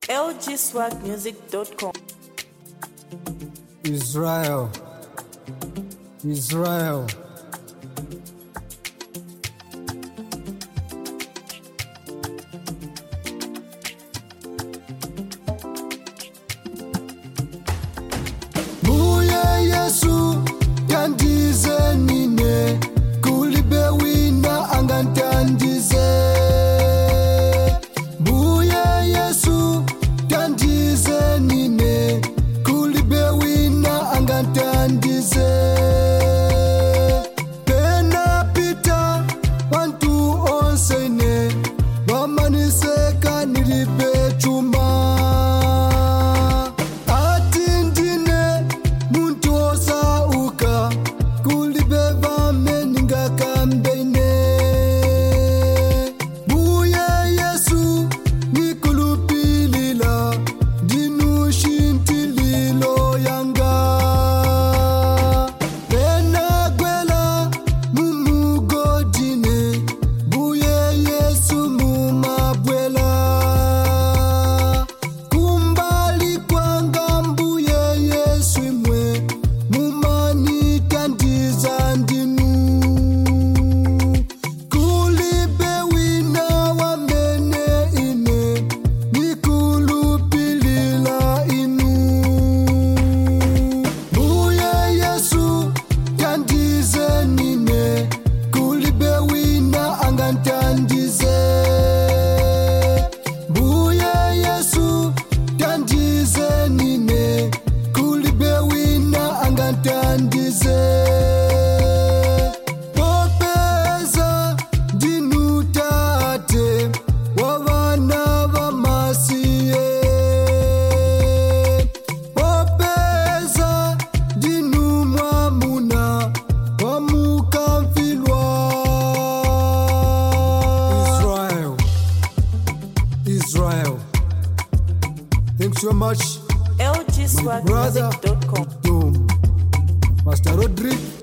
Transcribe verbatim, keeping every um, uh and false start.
L G swag music dot com. Israel, Israel. Muye Yesu yandize nine kulibe wina angantandize. Muye Yesu yandize nine kulibe wina angantandize. Pena pita wantu onsene wamaniseka nilibe chuma. Popeza dinutate wabana bamasiye. Popeza dinumwamuna wamukamfilwa. Israel, Israel. Thanks so much. L G swag music dot com. Master Rodrigue.